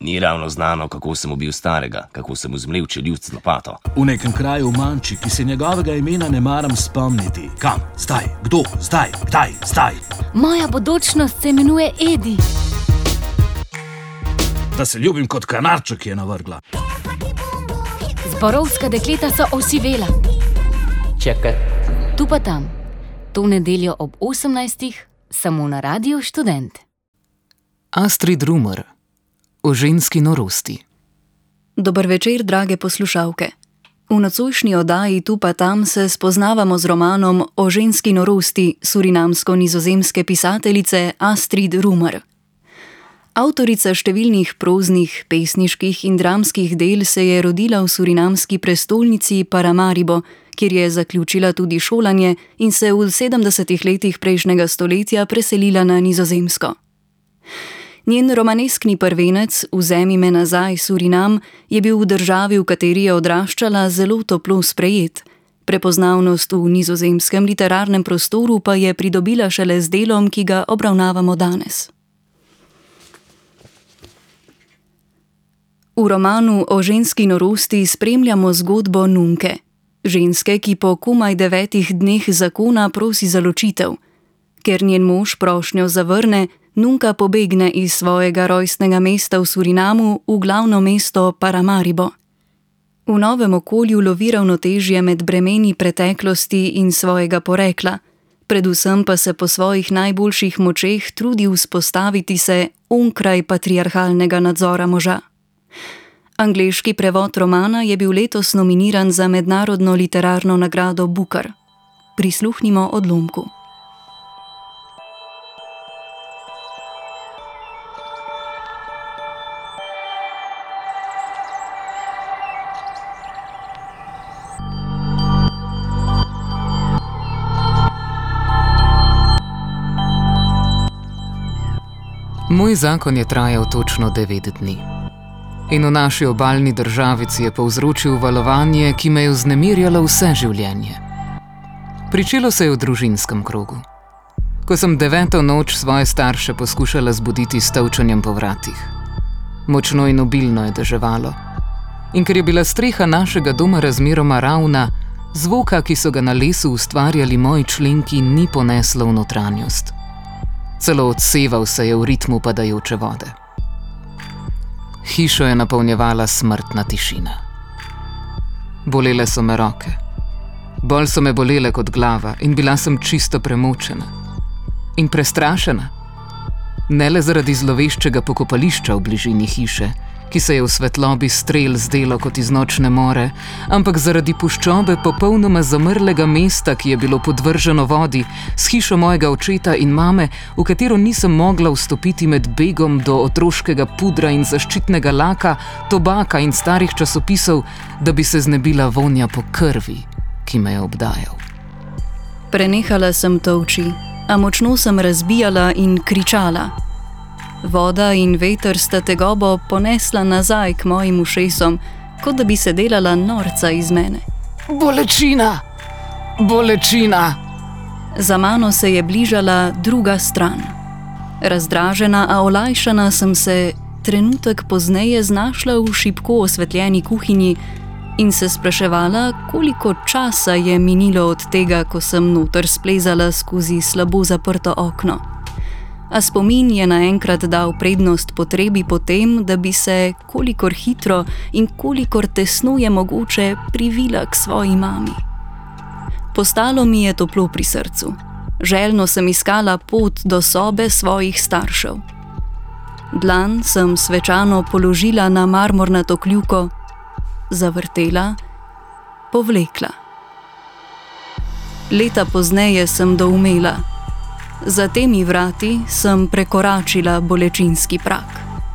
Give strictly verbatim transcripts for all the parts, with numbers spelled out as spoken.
Ni ravno znano, kako sem ubil starega, kako sem uzmlel čeljust z lopato. V nekem kraju v Manči, ki se njegovega imena ne maram spomniti. Kam? Zdaj? Kdo? Zdaj? Kdaj? Zdaj? Moja bodočnost se imenuje Edi. Da se ljubim kot kanarček, je navrgla. Zborovska dekleta so osivela. Čakaj. Tu pa tam. To v nedeljo ob osemnajstih, samo na Radiu Študent. Astrid Rumer. O ženski norosti. Dober večer, drage poslušalke. V nocojšnji oddaji Tu pa tam se spoznavamo z romanom O ženski norosti surinamsko-nizozemske pisateljice Astrid Rumer. Avtorica številnih proznih, pesniških in dramskih del se je rodila v surinamski prestolnici Paramaribo, kjer je zaključila tudi šolanje in se v sedemdesetih letih prejšnjega stoletja preselila na Nizozemsko. Njen romaneskni prvenec Vzemi me nazaj, Surinam je bil v državi, v kateri je odraščala, zelo toplo sprejet. Prepoznavnost v nizozemskem literarnem prostoru pa je pridobila šele z delom, ki ga obravnavamo danes. V romanu O ženski norosti spremljamo zgodbo Nunke, ženske, ki po komaj devetih dneh zakona prosi za ločitev. Ker njen mož prošnjo zavrne, Nunka pobegne iz svojega rojstnega mesta v Surinamu v glavno mesto Paramaribo. V novem okolju lovi ravnotežje med bremeni preteklosti in svojega porekla, predvsem pa se po svojih najboljših močeh trudi vzpostaviti se onkraj patriarhalnega nadzora moža. Angleški prevod romana je bil letos nominiran za mednarodno literarno nagrado Booker. Prisluhnimo odlomku. Moj zakon je trajal točno devet dni. In v naši obalni državici je povzročil valovanje, ki me je vznemirjalo vse življenje. Pričelo se je v družinskem krogu. Ko sem deveto noč svoje starše poskušala zbuditi s tolčenjem po vratih. Močno in obilno je deževalo. In ker je bila streha našega doma razmeroma ravna, zvoka, ki so ga na lesu ustvarjali moji členki, ni poneslo v notranjost. Celo odseval se je v ritmu padajoče vode. Hišo je napolnjevala smrtna tišina. Bolele so me roke. Bolj so me bolele kot glava in bila sem čisto premočena. In prestrašena. Ne le zaradi zloveščega pokopališča v bližini hiše, ki se je v svetlobi strel zdelo kot iz nočne more, ampak zaradi puščobe popolnoma zamrlega mesta, ki je bilo podvrženo vodi, s hišo mojega očeta in mame, v katero nisem mogla vstopiti med begom do otroškega pudra in zaščitnega laka, tobaka in starih časopisov, da bi se znebila vonja po krvi, ki me je obdajal. Prenehala sem tolči, a močno sem razbijala in kričala. Voda in veter sta tegobo ponesla nazaj k mojim ušesom, kot da bi se delala norca iz mene. Bolečina! Bolečina! Za mano se je bližala druga stran. Razdražena, a olajšana sem se trenutek pozneje znašla v šibko osvetljeni kuhinji in se spraševala, koliko časa je minilo od tega, ko sem noter splezala skozi slabo zaprto okno. A spomin je naenkrat dal prednost potrebi po tem, da bi se kolikor hitro in kolikor tesno je mogoče privila k svoji mami. Postalo mi je toplo pri srcu. Željno sem iskala pot do sobe svojih staršev. Dlan sem svečano položila na marmornato kljuko, zavrtela, povlekla. Leta pozneje sem doumela. Za temi vrati sem prekoračila bolečinski prag.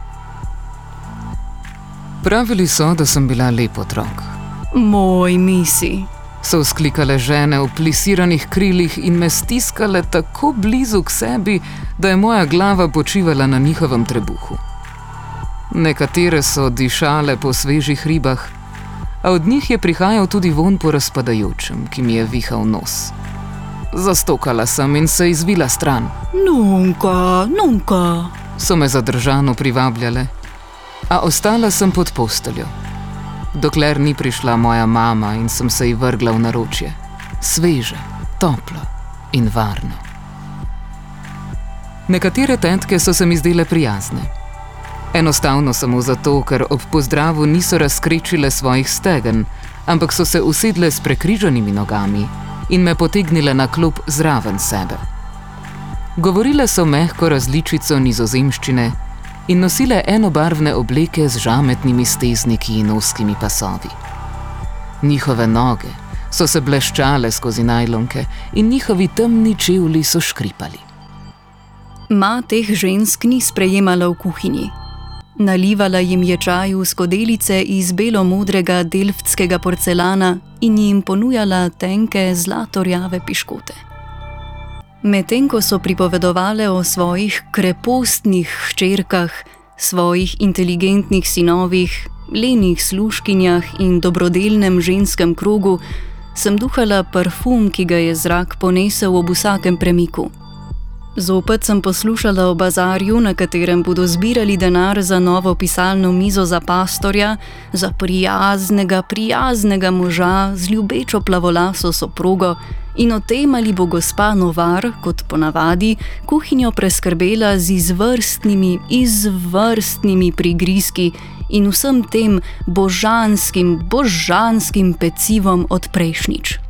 Pravili so, da sem bila lep otrok. Moj misi, so vzklikale žene v plisiranih krilih in me stiskale tako blizu k sebi, da je moja glava počivala na njihovem trebuhu. Nekatere so dišale po svežih ribah, a od njih je prihajal tudi vonj po razpadajočem, ki mi je vihal nos. Zastokala sem in se izvila stran. Nunka, Nunka, so me zadržano privabljale. A ostala sem pod posteljo, dokler ni prišla moja mama in sem se ji vrgla v naročje. Sveže, toplo in varno. Nekatere tetke so se mi zdele prijazne. Enostavno samo zato, ker ob pozdravu niso razkrečile svojih stegen, ampak so se usedle s prekrižanimi nogami in me potegnile na klop zraven sebe. Govorile so mehko različico nizozemščine in nosile enobarvne obleke z žametnimi stezniki in ozkimi pasovi. Njihove noge so se bleščale skozi najlonke in njihovi temni čevlji so škripali. Ma teh žensk ni sprejemala v kuhinji. Nalivala jim je čaj v skodelice iz belo-modrega delftskega porcelana in jim ponujala tenke zlatorjave piškote. Medtem ko so pripovedovale o svojih krepostnih hčerkah, svojih inteligentnih sinovih, lenih služkinjah in dobrodelnem ženskem krogu, sem duhala parfum, ki ga je zrak ponesel ob vsakem premiku. Zopet sem poslušala o bazarju, na katerem bodo zbirali denar za novo pisalno mizo za pastorja, za prijaznega, prijaznega moža z ljubečo plavolaso soprogo in o tem, ali bo gospa Novar, kot ponavadi, kuhinjo preskrbela z izvrstnimi, izvrstnimi prigrizki in vsem tem božanskim, božanskim pecivom od prejšnjič.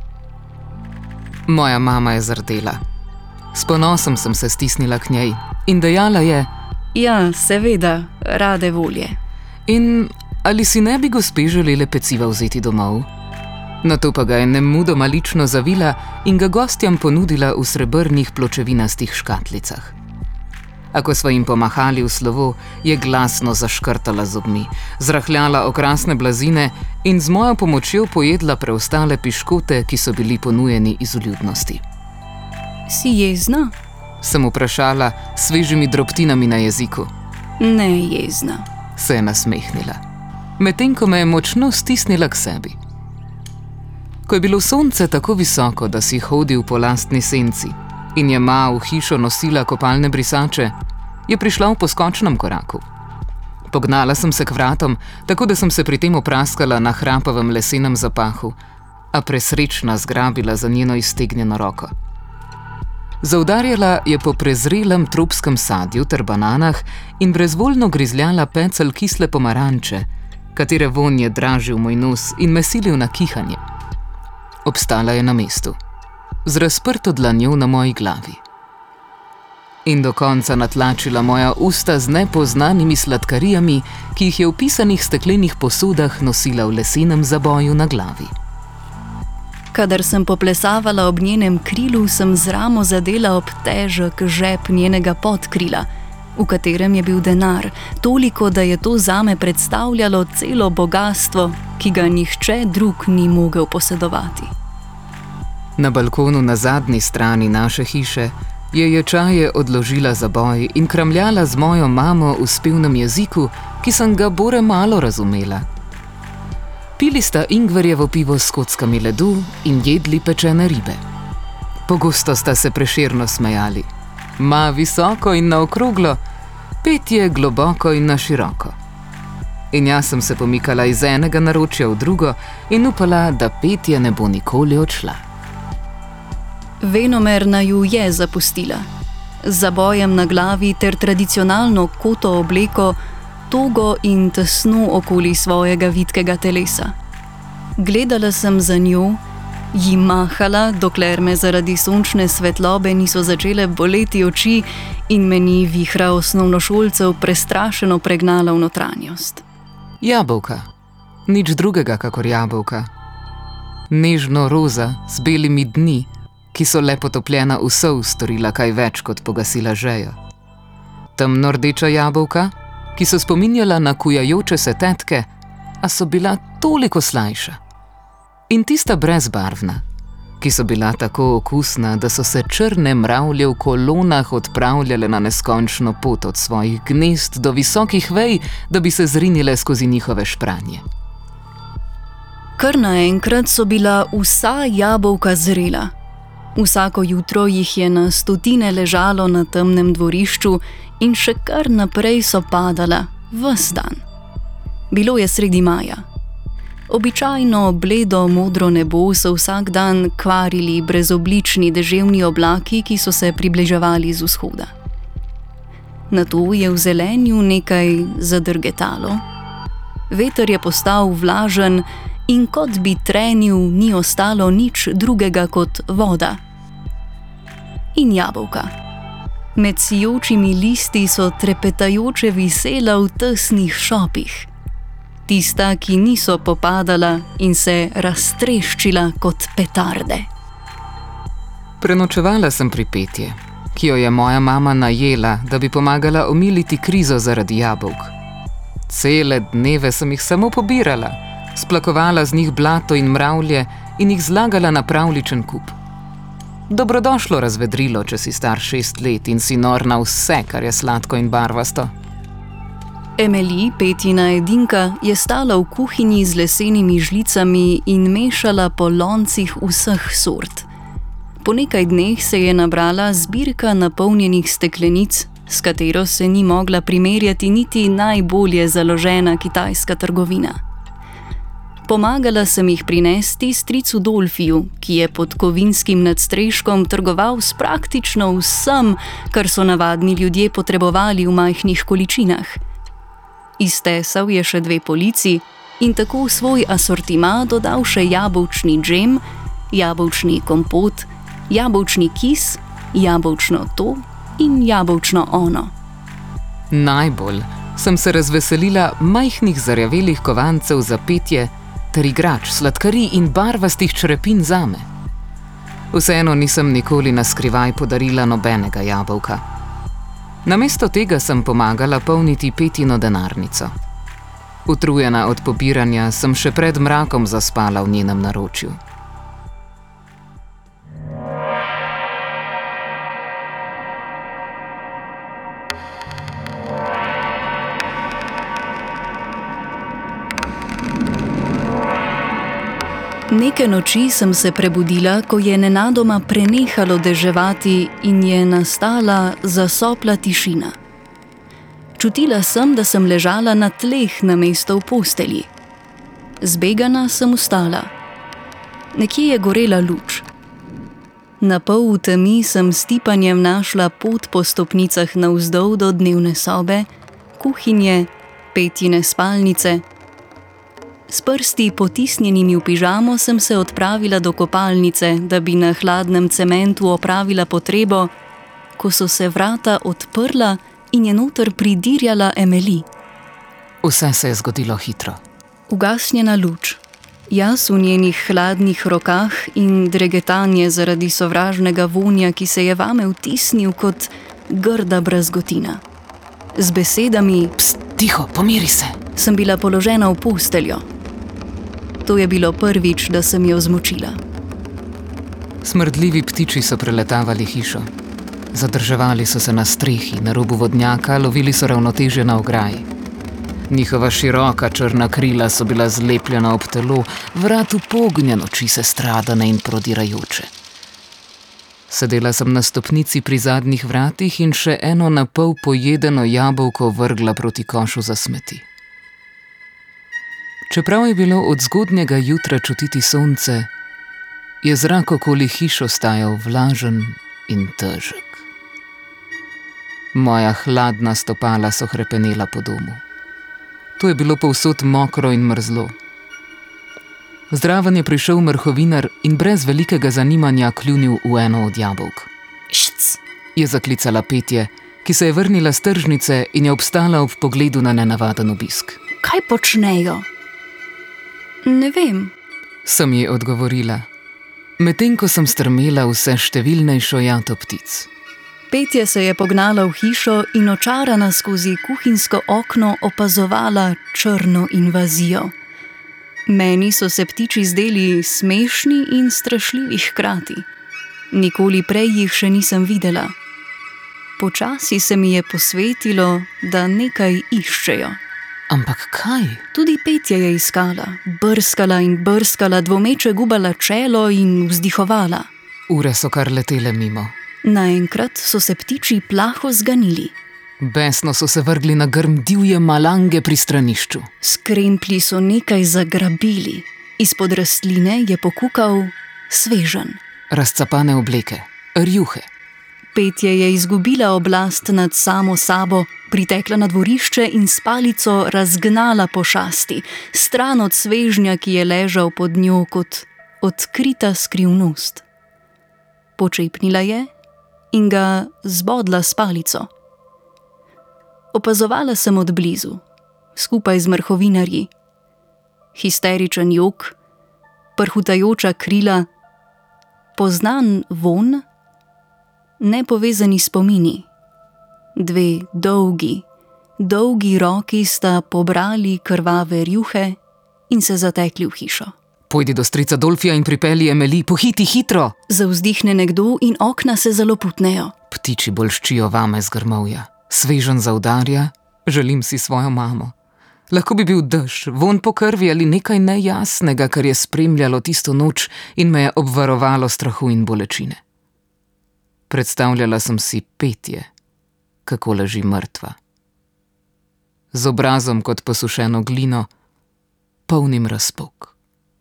Moja mama je zardela. S ponosom sem se stisnila k njej in dejala je: Ja, seveda, rade volje. In ali si ne bi gospe želele peciva vzeti domov? Nato pa ga je nemudoma lično zavila in ga gostjam ponudila v srebrnih pločevinastih škatlicah. A ko sva jim pomahali v slovo, je glasno zaškrtala zobmi, zrahljala okrasne blazine in z mojo pomočjo pojedla preostale piškote, ki so bili ponujeni iz vljudnosti. Si jezna? Sem vprašala s svežimi drobtinami na jeziku. Ne jezna, se je nasmehnila, medtem ko me je močno stisnila k sebi. Ko je bilo sonce tako visoko, da si hodil po lastni senci in je ma v hišo nosila kopalne brisače, je prišla v poskočnem koraku. Pognala sem se k vratom, tako da sem se pri tem opraskala na hrapavem lesenem zapahu, a presrečna zgrabila za njeno iztegnjeno roko. Zaudarjala je po prezrelem tropskem sadju ter bananah in brezvoljno grizljala pecelj kisle pomaranče, katere vonj je dražil moj nos in me silil na kihanje. Obstala je na mestu, z razprto dlanjo na moji glavi. In do konca natlačila moja usta z nepoznanimi sladkarijami, ki jih je v pisanih steklenih posodah nosila v lesenem zaboju na glavi. Kadar sem poplesavala ob njenem krilu, sem z ramo zadela ob težek žep njenega podkrila, v katerem je bil denar, toliko, da je to zame predstavljalo celo bogastvo, ki ga nihče drug ni mogel posedovati. Na balkonu na zadnji strani naše hiše je ječaje odložila zaboj in kramljala z mojo mamo v spevnem jeziku, ki sem ga bore malo razumela. Pili sta ingverjevo pivo s kockami ledu in jedli pečene ribe. Pogosto sta se prešerno smejali. Ma visoko in naokroglo, petje globoko in na široko. In jaz sem se pomikala iz enega naročja v drugo in upala, da petje ne bo nikoli odšla. Venomer naju je zapustila. Z zabojem na glavi ter tradicionalno koto obleko, togo in tesno okoli svojega vitkega telesa. Gledala sem za njo, ji mahala, dokler me zaradi sončne svetlobe niso začele boleti oči in me ni vihra osnovnošolcev prestrašeno pregnala v notranjost. Jabolka. Nič drugega kakor jabolka. Nežno roza z belimi dni, ki so le potopljena v sol storila kaj več kot pogasila žejo. Temno rdeča jabolka, ki so spominjala na kujajoče se tetke, a so bila toliko slajša. In tista brezbarvna, ki so bila tako okusna, da so se črne mravlje v kolonah odpravljale na neskončno pot od svojih gnezd do visokih vej, da bi se zrinile skozi njihove špranje. Kar naenkrat so bila vsa jabolka zrela. Vsako jutro jih je na stotine ležalo na temnem dvorišču in še kar naprej so padala, ves dan. Bilo je sredi maja. Običajno bledo modro nebo so vsak dan kvarili brezoblični deževni oblaki, ki so se približevali z vzhoda. Nato je v zelenju nekaj zadrgetalo. Veter je postal vlažen in kot bi trenil, ni ostalo nič drugega kot voda. In jabolka. Med sijočimi listi so trepetajoče visela v tesnih šopih. Tista, ki niso popadala in se raztreščila kot petarde. Prenočevala sem pri Petje, ki jo je moja mama najela, da bi pomagala omiliti krizo zaradi jabolk. Cele dneve sem jih samo pobirala, splakovala z njih blato in mravlje in jih zlagala na pravličen kup. Dobrodošlo razvedrilo, če si star šest let in si nor na vse, kar je sladko in barvasto. Emily, Petjina edinka, je stala v kuhinji z lesenimi žlicami in mešala po loncih vseh sort. Po nekaj dneh se je nabrala zbirka napolnjenih steklenic, s katero se ni mogla primerjati niti najbolje založena kitajska trgovina. Pomagala sem jih prinesti stricu Dolfiju, ki je pod kovinskim nadstreškom trgoval s praktično vsem, kar so navadni ljudje potrebovali v majhnih količinah. Iztesal je še dve polici in tako v svoj asortima dodal še jabolčni džem, jabolčni kompot, jabolčni kis, jabolčno to in jabolčno ono. Najbolj sem se razveselila majhnih zarjavelih kovancev za Petje ter igrač, sladkarij in barvastih črepin zame. Vseeno nisem nikoli na skrivaj podarila nobenega jabolka. Namesto tega sem pomagala polniti Petjino denarnico. Utrujena od pobiranja sem še pred mrakom zaspala v njenem naročju. Neke noči sem se prebudila, ko je nenadoma prenehalo deževati in je nastala zasopla tišina. Čutila sem, da sem ležala na tleh namesto v postelji. Zbegana sem vstala. Nekje je gorela luč. Na pol v temi sem s tipanjem našla pot po stopnicah navzdol do dnevne sobe, kuhinje, Petjine spalnice. S prsti potisnjenimi v pižamo sem se odpravila do kopalnice, da bi na hladnem cementu opravila potrebo, ko so se vrata odprla in je noter pridirjala Emily. Vse se je zgodilo hitro. Ugasnjena luč, jaz v njenih hladnih rokah in dregetanje zaradi sovražnega vonja, ki se je vame vtisnil kot grda brazgotina. Z besedami "Pst, Tiho, pomiri se!" sem bila položena v posteljo. To je bilo prvič, da sem jo zmočila. Smrdljivi ptiči so preletavali hišo. Zadrževali so se na strehi, na robu vodnjaka, lovili so ravnotežje na ograji. Njihova široka črna krila so bila zlepljena ob telo, vrat upognjeno, oči se stradane in prodirajoče. Sedela sem na stopnici pri zadnjih vratih in še eno na pol pojedeno jabolko vrgla proti košu za smeti. Čeprav je bilo od zgodnjega jutra čutiti sonce, je zrak okoli hiš ostajal vlažen in težek. Moja hladna stopala so hrepenela po domu. To je bilo povsod mokro in mrzlo. Zraven je prišel mrhovinar in brez velikega zanimanja kljunil v eno od jabolk. Šc, Je zaklicala Petje, ki se je vrnila s tržnice in je obstala ob pogledu na nenavaden obisk. Kaj počnejo? Ne vem. Sem ji odgovorila, medtem ko sem strmela vse številnejšo jato ptic. Petje se je pognala v hišo in očarana skozi kuhinjsko okno opazovala črno invazijo. Meni so se ptiči zdeli smešni in strašljivi hkrati. Nikoli prej jih še nisem videla. Počasi se mi je posvetilo, da nekaj iščejo. Ampak kaj? Tudi Petje je iskala, brskala in brskala, dvomeče gubala čelo in vzdihovala. Ure so kar letele mimo. Naenkrat so se ptiči plaho zganili. Besno so se vrgli na grm divje malange pri stranišču. S kremplji so nekaj zagrabili. Izpod rastline je pokukal svežen. Razcapane obleke, rjuhe. Petje je izgubila oblast nad samo sabo, pritekla na dvorišče in s palico razgnala pošasti, stran od svežnja, ki je ležal pod njo kot odkrita skrivnost. Počepnila je in ga zbodla s palico. Opazovala sem od blizu, skupaj z mrhovinarji. Histeričen jok, prhutajoča krila, poznan vonj, nepovezani spomini. Dve dolgi, dolgi roki sta pobrali krvave rjuhe in se zatekli v hišo. Pojdi do strica Dolfija in pripelji Emily, pohiti hitro! Zavzdihne nekdo in okna se zaloputnejo. Ptiči bolščijo vame z grmovja. Svežen zaudarja, želim si svojo mamo. Lahko bi bil dež, vonj po krvi ali nekaj nejasnega, kar je spremljalo tisto noč in me je obvarovalo strahu in bolečine. Predstavljala sem si Petje, kako leži mrtva. Z obrazom kot posušeno glino, polnim razpok.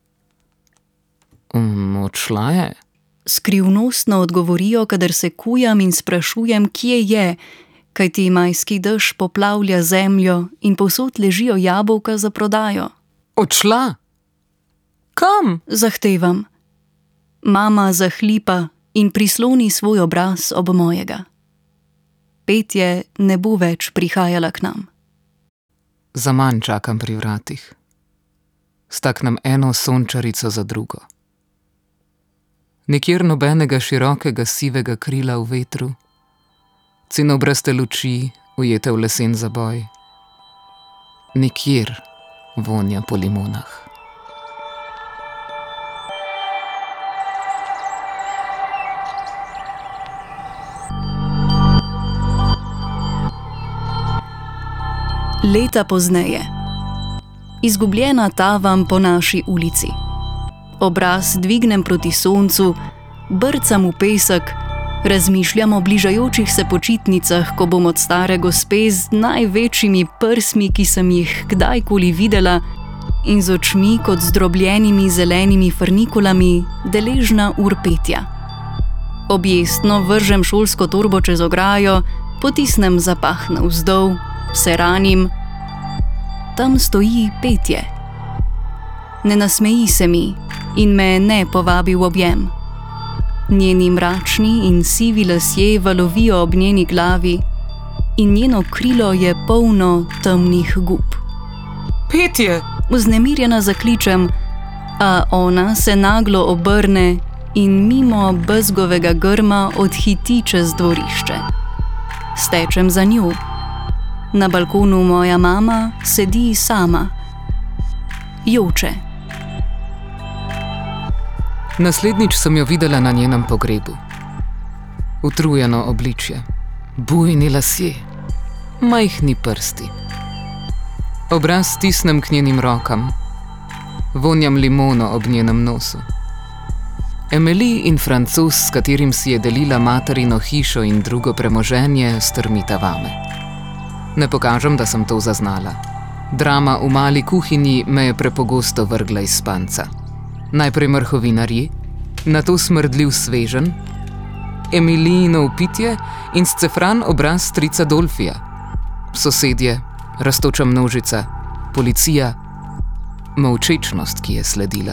Um, odšla je? Skrivnostno odgovorijo, kadar se kujam in sprašujem, kje je, kajti majski dež poplavlja zemljo in povsod ležijo jabolka za prodajo. Odšla? Kam? Zahtevam. Mama zahlipa in prisloni svoj obraz ob mojega. Petje ne bo več prihajala k nam. Zaman čakam pri vratih. Staknem eno sončarico za drugo. Nikjer nobenega širokega sivega krila v vetru, cinobraste luči, ujete v lesen zaboj. Nikjer vonja po limonah. Leta pozneje. Izgubljena tavam po naši ulici. Obraz dvignem proti soncu, brcam v pesek, razmišljam o bližajočih se počitnicah, ko bom od stare gospe z največjimi prsmi, ki sem jih kdajkoli videla, in z očmi kot zdrobljenimi zelenimi frnikulami, deležna ur petja. Objestno vržem šolsko torbo čez ograjo, potisnem zapah navzdol, se ranim. Tam stoji Petje. Ne nasmeji se mi in me ne povabi v objem. Njeni mračni in sivi lasje valovijo ob njeni glavi in njeno krilo je polno temnih gub. Petje! Vznemirjena zakličem, a ona se naglo obrne in mimo bezgovega grma odhiti čez dvorišče. Stečem za njo. Na balkonu moja mama sedi sama. Joče. Naslednjič sem jo videla na njenem pogrebu. Utrujeno obličje, bujni lasje, majhni prsti. Obraz stisnem k njenim rokam, vonjam limono ob njenem nosu. Emily in Francos, s katerim si je delila materino hišo in drugo premoženje, strmita vame. Ne pokažem, da sem to zaznala. Drama v mali kuhinji me je prepogosto vrgla iz spanca. Najprej mrhovinarji, nato smrdljiv svežen, Emilijino pitje in scefran obraz strica Dolfija. Sosedje, rastoča množica, policija, molčečnost, ki je sledila.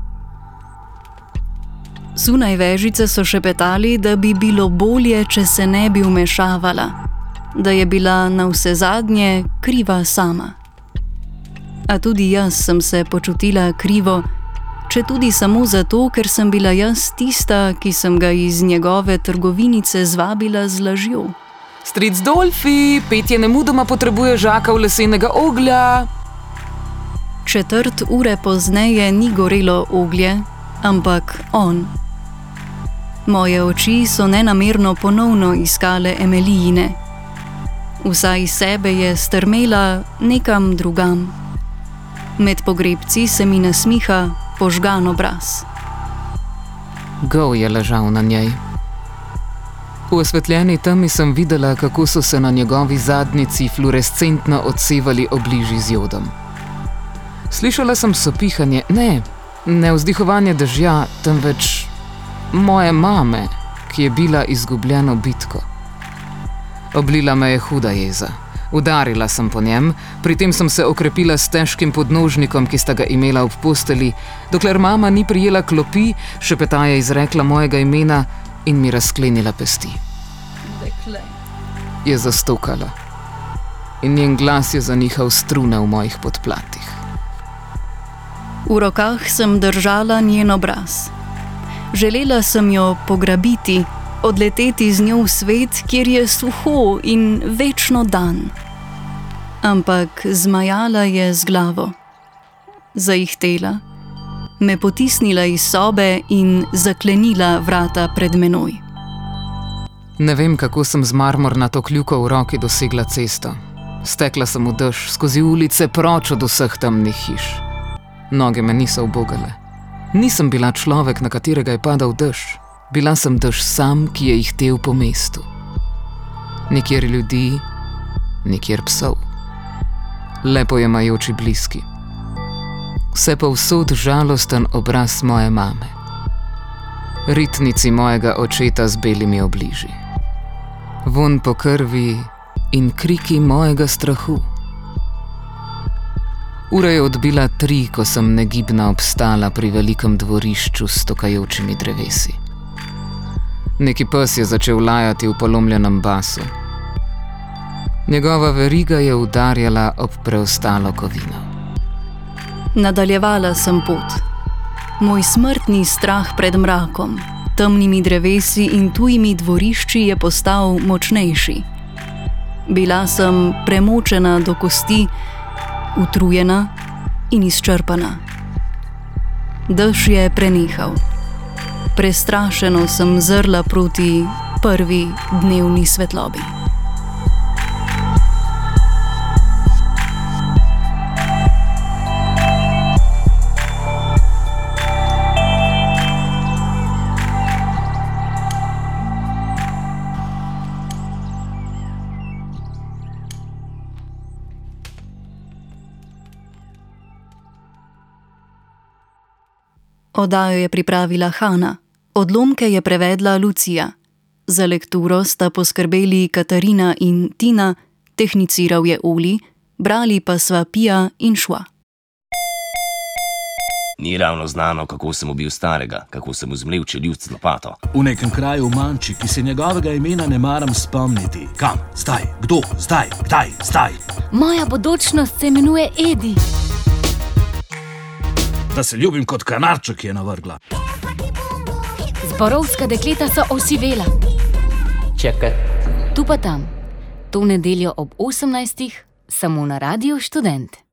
Zunaj vežice so šepetali, da bi bilo bolje, če se ne bi vmešavala, da je bila navsezadnje kriva sama. A tudi jaz sem se počutila krivo, če tudi samo zato, ker sem bila jaz tista, ki sem ga iz njegove trgovinice zvabila z lažjo. Stric Dolfi, Petje nemudoma potrebuje žakav lesenega oglja. Četrt ure pozneje ni gorelo oglje, ampak on. Moje oči so nenamerno ponovno iskale Emilijine. Vsa iz sebe je strmela nekam drugam. Med pogrebci se mi nasmiha požgan obraz. Gol je ležal na njej. V osvetljeni temi sem videla, kako so se na njegovi zadnjici fluorescentno odsevali obliži z jodom. Slišala sem sopihanje, ne, ne vzdihovanje dežja, temveč moje mame, ki je bila izgubljeno bitko. Oblila me je huda jeza. Udarila sem po njem, pri tem sem se okrepila s težkim podnožnikom, ki sta ga imela ob posteli, dokler mama ni prijela klopi, šepetaje izrekla mojega imena in mi razklenila pesti. Dekle. Je zastokala in njen glas je zanihal strune v mojih podplatih. V rokah sem držala njen obraz. Želela sem jo pograbiti, odleteti z njo v svet, kjer je suho in večno dan. Ampak zmajala je z glavo. Zaihtela, me potisnila iz sobe in zaklenila vrata pred menoj. Ne vem, kako sem z marmornato kljuko v roki dosegla cesto. Stekla sem v dež, skozi ulice, proč od vseh temnih hiš. Noge me niso ubogale. Nisem bila človek, na katerega je padal dež. Bila sem dež sam, ki je ihtel po mestu. Nikjer ljudi, nikjer psov. Lepo jemajoči bliski. Vse povsod žalosten obraz moje mame. Ritnici mojega očeta z belimi obliži. Vonj po krvi in kriki mojega strahu. Ura je odbila tri, ko sem negibna obstala pri velikem dvorišču s stokajočimi drevesi. Neki pes je začel lajati v polomljenem basu. Njegova veriga je udarjala ob preostalo kovino. Nadaljevala sem pot. Moj smrtni strah pred mrakom, temnimi drevesi in tujimi dvorišči je postal močnejši. Bila sem premočena do kosti, utrujena in izčrpana. Dež je prenehal. Prestrašeno sem zrla proti prvi dnevni svetlobi. Oddajo je pripravila Hana, odlomke je prevedla Lucija. Za lekturo sta poskrbeli Katarina in Tina, tehniciral je Oli, brali pa sva Pija in Šua. Ni ravno znano, kako sem ubil starega, kako sem vzmlevčil ljud z lopato. V nekem kraju v Manči, ki se njegovega imena ne maram spomniti. Kam? Zdaj? Kdo? Zdaj? Kdaj? Zdaj? Moja bodočnost se imenuje Edi. Da se ljubim kot kanarček, je navrgla. Zborovska dekleta so osivela. Čekat. Tu pa tam. To nedeljo ob osemnajstih samo na Radiu Študent.